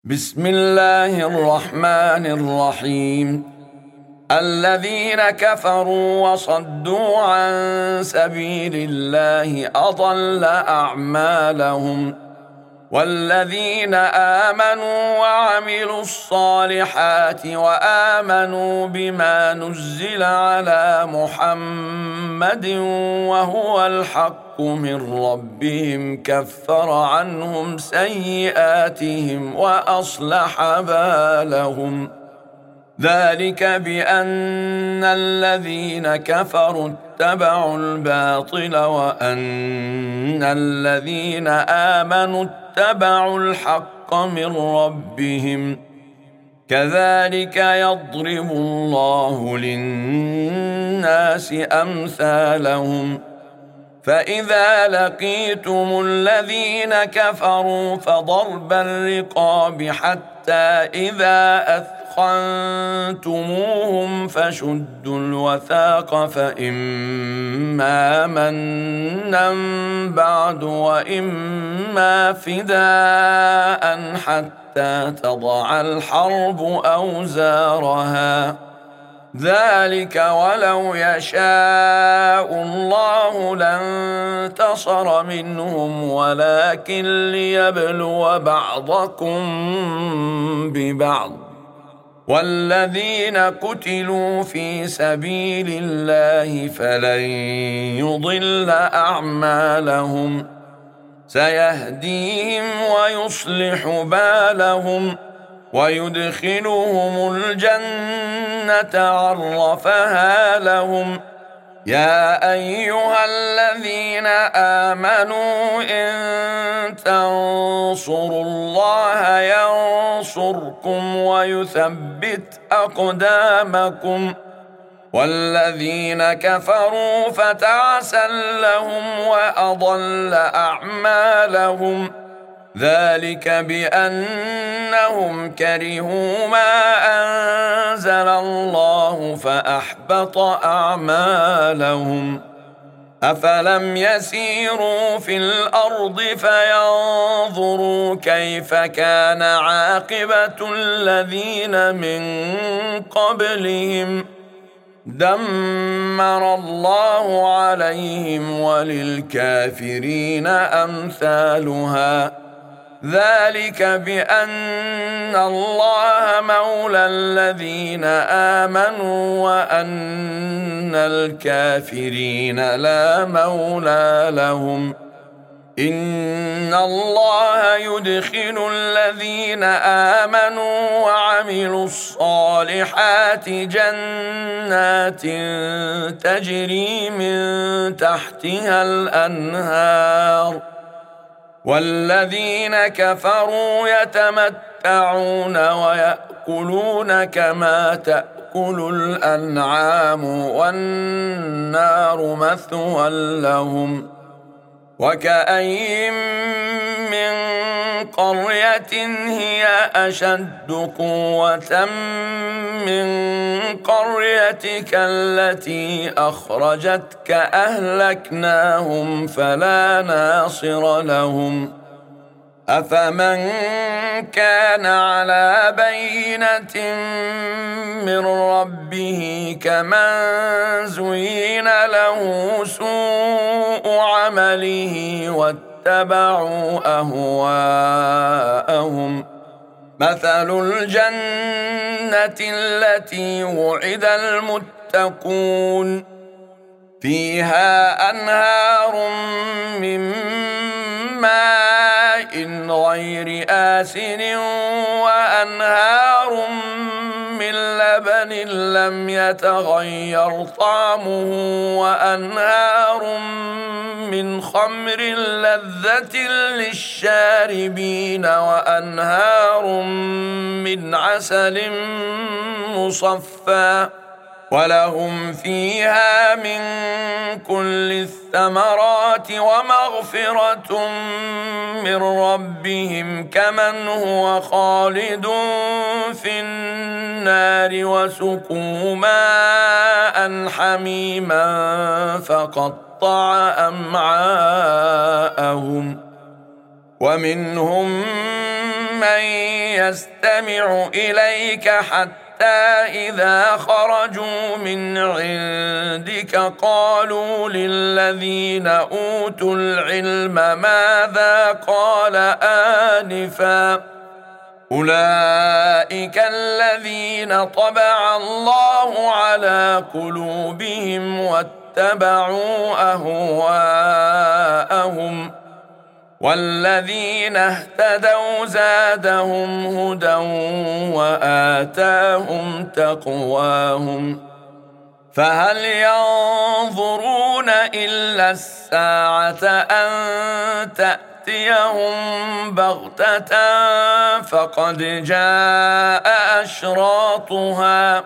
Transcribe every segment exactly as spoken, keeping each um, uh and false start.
بسم الله الرحمن الرحيم. الذين كفروا وصدوا عن سبيل الله أضل أعمالهم، والذين آمنوا وعملوا الصالحات وآمنوا بما نزل على محمد وهو الحق من ربهم كفر عنهم سيئاتهم وأصلح بالهم. ذلك بأن الذين كفروا اتبعوا الباطل وأن الذين آمنوا اتبعوا الحق من ربهم. كذلك يضرب الله للناس أمثالهم. فإذا لقيتم الذين كفروا فضرب الرقاب حتى إذا أثخنتموهم فشدوا الوثاق فإما منا بعد وإما فداء حتى تضع الحرب أوزارها. ذلك ولو يشاء الله لانتصر منهم ولكن ليبلو بعضكم ببعض. والذين قتلوا في سبيل الله فلن يضل أعمالهم، سيهديهم ويصلح بالهم ويدخلهم الجنة عرفها لهم. يا أيها الذين آمنوا إن تنصروا الله ينصركم ويثبت أقدامكم. والذين كفروا فتعسا لهم وأضل أعمالهم. ذلك بأنهم كرهوا ما أنزل الله فأحبط أعمالهم. أفلم يسيروا في الأرض فينظروا كيف كان عاقبة الذين من قبلهم؟ دمر الله عليهم وللكافرين أمثالها. ذلك بأن الله مولى الذين آمنوا وأن الكافرين لا مولى لهم. إن الله يدخل الذين آمنوا وعملوا الصالحات جنات تجري من تحتها الأنهار، والذين كفروا يتمتعون ويأكلون كما تأكل الأنعام والنار مثوى لهم. وكأين من قرية هي أشد قوة من قريتك التي أخرجتك أهلكناهم فلا ناصر لهم. أفمن كان على بينة من ربه كمن زين له سوء عمله واتبعوا أهواءهم. مثل الجنة التي وعد المتقون فيها أنهار من ماء غير آسن وأنهار من لبن لم يتغير طعمه وأنهار من خمر لذة للشاربين وأنهار من عسل مصفى ولهم فيها من كل الثمرات ومغفرة من ربهم كمن هو خالد في النار وسقوا ماء حميما فقطع أمعاءهم. ومنهم من يستمع إليك حتى إذا خرجوا من عندك قالوا للذين أوتوا العلم ماذا قال آنفا أولئك الذين طبع الله على قلوبهم واتبعوا أهواءهم والذين اهتدوا زادهم هدى وآتاهم تقواهم فهل ينظرون إلا الساعة أن تأتيهم بغتة فقد جاء أشراطها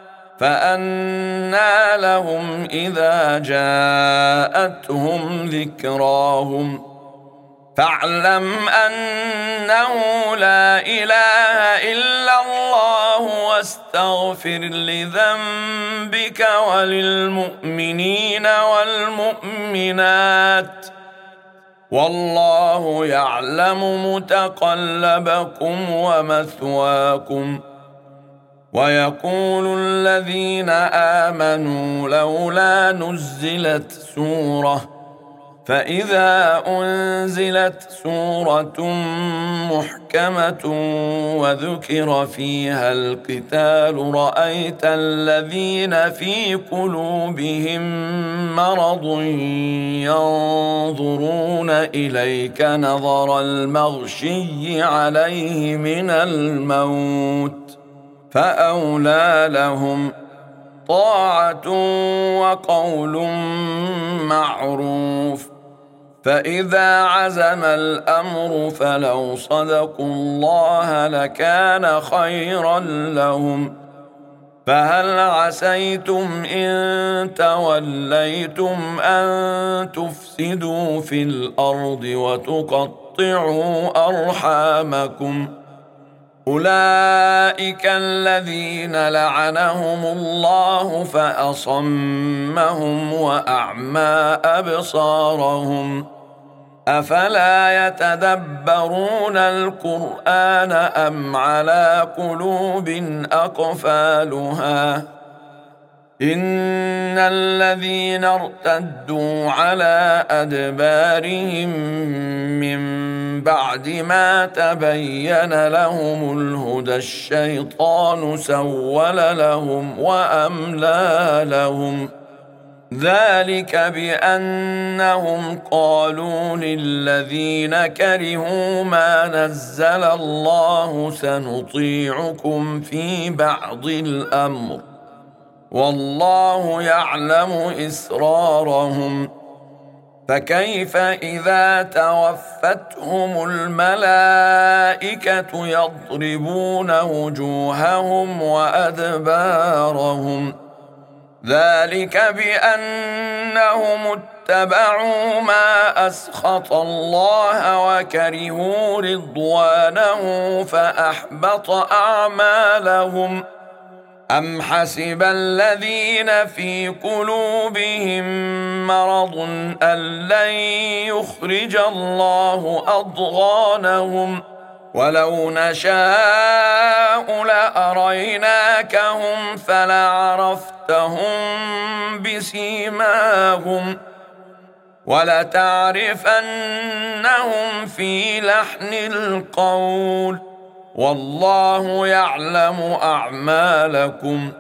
فأنى لهم إذا جاءتهم ذكراهم فاعلم أنه لا إله إلا الله واستغفر لذنبك وللمؤمنين والمؤمنات والله يعلم متقلبكم ومثواكم ويقول الذين آمنوا لولا نزلت سورة فإذا أنزلت سورة محكمة وذكر فيها القتال رأيت الذين في قلوبهم مرض ينظرون إليك نظر المغشي عليه من الموت فأولى لهم طاعة وقول معروف فإذا عزم الأمر فلو صدقوا الله لكان خيرا لهم فهل عسيتم إن توليتم أن تفسدوا في الأرض وتقطعوا أرحامكم أولئك الذين لعنهم الله فأصمهم وأعمى أبصارهم أفلا يتدبرون القرآن أم على قلوب أقفالها إن الذين ارتدوا على أدبارهم من بعد ما تبين لهم الهدى الشيطان سول لهم وأملى لهم ذلك بأنهم قالوا للذين كرهوا ما نزل الله سنطيعكم في بعض الأمر والله يعلم إسرارهم فكيف إذا توفتهم الملائكة يضربون وجوههم وأدبارهم ذلك بأنهم اتبعوا ما أسخط الله وكرهوا رضوانه فأحبط أعمالهم أم حسب الذين في قلوبهم مرض أن لن يخرج الله أضغانهم ولو نشاء لأريناكهم فلعرفتهم بسيماهم ولتعرفنهم في لحن القول والله يعلم أعمالكم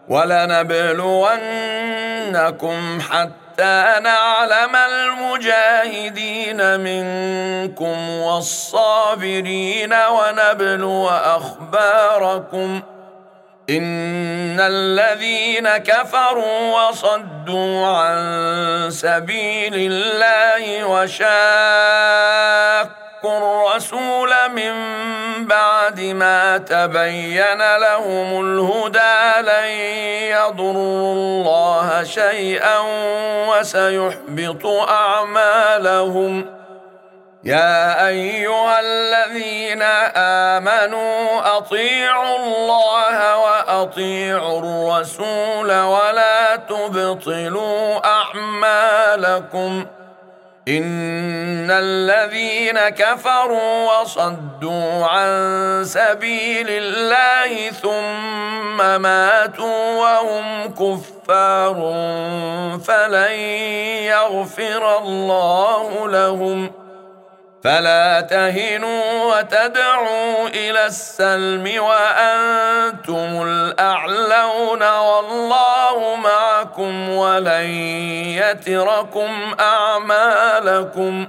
ولنبلونكم حتى نعلم المجاهدين منكم والصابرين ونبلو أخباركم إن الذين كفروا وصدوا عن سبيل الله وشاقوا الرسول من بعد ما تبين لهم الهدى لن يضروا الله شيئا وسيحبط أعمالهم يا أيها الذين آمنوا أطيعوا الله وأطيعوا الرسول ولا تبطلوا أعمالكم إن الذين كفروا وصدوا عن سبيل الله ثم ماتوا وهم كفار فلن يغفر الله لهم فلا تهنوا وتدعوا إلى السلم وأنتم الأعلون والله معكم ولن يتركم أعمالكم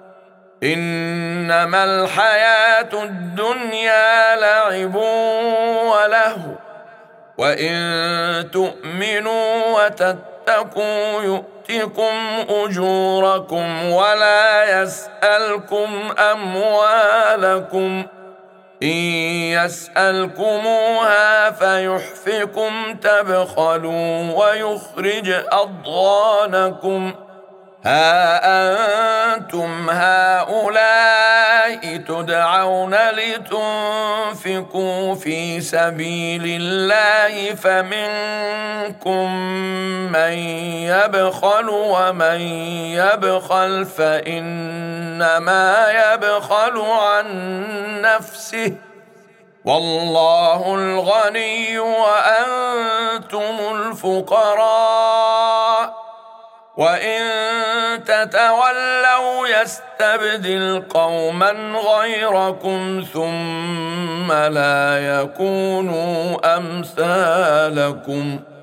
إنما الحياة الدنيا لعب ولهو وإن تؤمنوا وتتقوا يؤتكم أجوركم ولا يسألكم أموالكم إن يسألكموها فيحفكم تبخلوا ويخرج أضغانكم ها أنتم هؤلاء تدعون لتنفقوا في سبيل الله فمنكم من يبخل ومن يبخل فإنما يبخل عن نفسه والله الغني وأنتم الفقراء وإن تتولوا يستبدل قوما غيركم ثم لا يكونوا أمثالكم